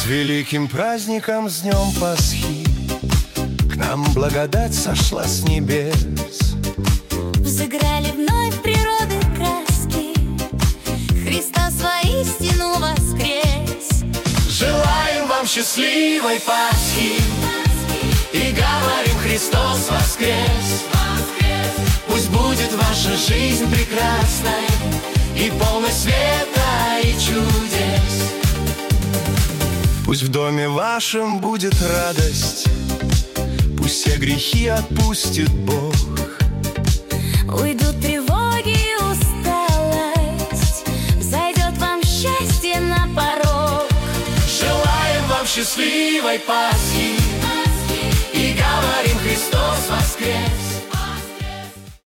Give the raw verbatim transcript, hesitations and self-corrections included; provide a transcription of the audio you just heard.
С великим праздником, с днем Пасхи, к нам благодать сошла с небес. Взыграли вновь природы краски, Христос воистину воскрес. Желаем вам счастливой Пасхи и говорим: Христос воскрес! Пусть будет ваша жизнь прекрасной и полной света и чудес. Пусть в доме вашем будет радость, пусть все грехи отпустит Бог. Уйдут тревоги и усталость, зайдет вам счастье на порог. Желаем вам счастливой Пасхи и говорим: Христос воскрес!